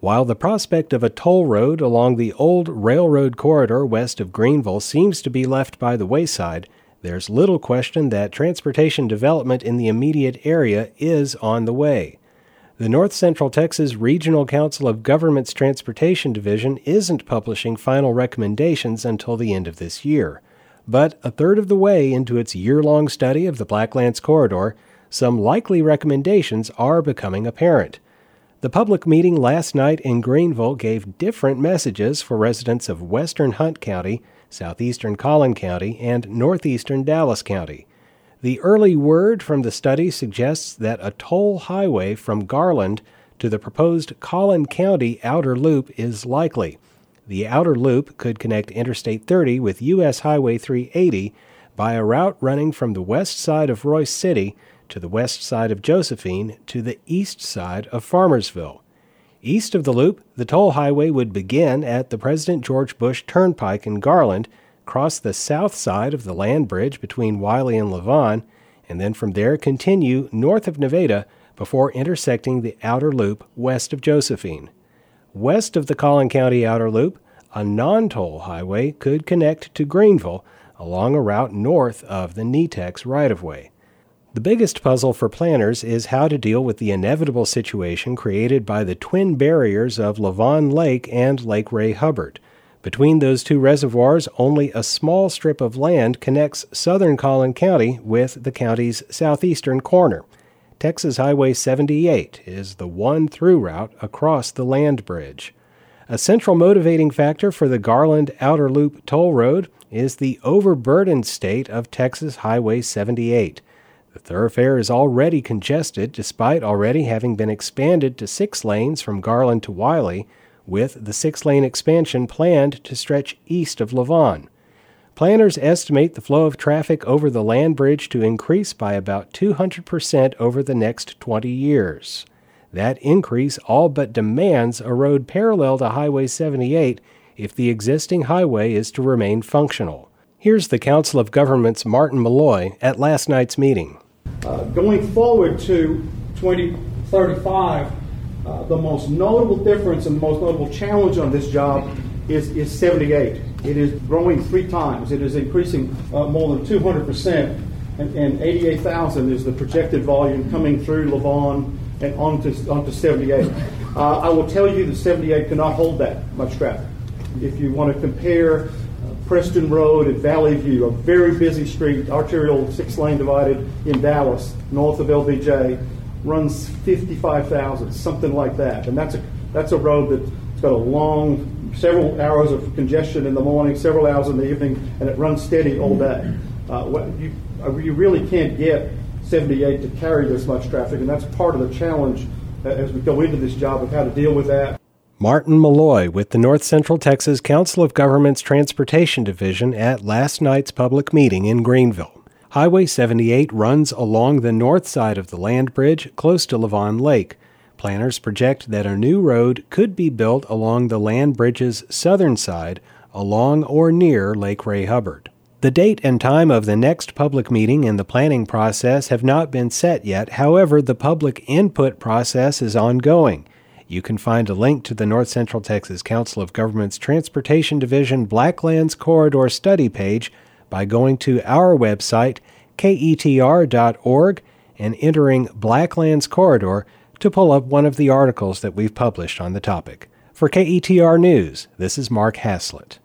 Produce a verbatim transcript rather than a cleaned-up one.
While the prospect of a toll road along the old railroad corridor west of Greenville seems to be left by the wayside, there's little question that transportation development in the immediate area is on the way. The North Central Texas Regional Council of Governments Transportation Division isn't publishing final recommendations until the end of this year. But a third of the way into its year-long study of the Blacklands Corridor, some likely recommendations are becoming apparent. The public meeting last night in Greenville gave different messages for residents of western Hunt County, southeastern Collin County, and northeastern Dallas County. The early word from the study suggests that a toll highway from Garland to the proposed Collin County outer loop is likely. The outer loop could connect Interstate thirty with U S Highway three eighty by a route running from the west side of Royce City to the west side of Josephine to the east side of Farmersville. East of the loop, the toll highway would begin at the President George Bush Turnpike in Garland, cross the south side of the land bridge between Wiley and Lavon, and then from there continue north of Nevada before intersecting the outer loop west of Josephine. West of the Collin County outer loop, a non-toll highway could connect to Greenville along a route north of the NETEX right-of-way. The biggest puzzle for planners is how to deal with the inevitable situation created by the twin barriers of Lavon Lake and Lake Ray Hubbard. Between those two reservoirs, only a small strip of land connects southern Collin County with the county's southeastern corner. Texas Highway seventy-eight is the one through route across the land bridge. A central motivating factor for the Garland Outer Loop toll road is the overburdened state of Texas Highway seventy-eight. The thoroughfare is already congested despite already having been expanded to six lanes from Garland to Wiley, with the six-lane expansion planned to stretch east of Lavon. Planners estimate the flow of traffic over the land bridge to increase by about two hundred percent over the next twenty years. That increase all but demands a road parallel to Highway seventy-eight if the existing highway is to remain functional. Here's the Council of Governments' Martin Malloy at last night's meeting. Uh, going forward to twenty thirty-five, uh, the most notable difference and the most notable challenge on this job is, is seventy-eight. It is growing three times. It is increasing uh, more than two hundred percent, and, and eighty-eight thousand is the projected volume coming through Lavon and onto, onto seventy-eight. Uh, I will tell you that seventy-eight cannot hold that much traffic. If you want to compare Preston Road and Valley View, a very busy street, arterial six-lane divided in Dallas, north of L B J, runs fifty-five thousand, something like that. And that's a that's a road that's got a long, several hours of congestion in the morning, several hours in the evening, and it runs steady all day. Uh, what, you, you really can't get seventy-eight to carry this much traffic, and that's part of the challenge as we go into this job of how to deal with that. Martin Malloy with the North Central Texas Council of Governments Transportation Division at last night's public meeting in Greenville. Highway seventy-eight runs along the north side of the land bridge close to Lavon Lake. Planners project that a new road could be built along the land bridge's southern side along or near Lake Ray Hubbard. The date and time of the next public meeting and the planning process have not been set yet. However, the public input process is ongoing. You can find a link to the North Central Texas Council of Governments Transportation Division Blacklands Corridor Study page by going to our website, K E T R dot org, and entering Blacklands Corridor to pull up one of the articles that we've published on the topic. For K E T R News, this is Mark Haslett.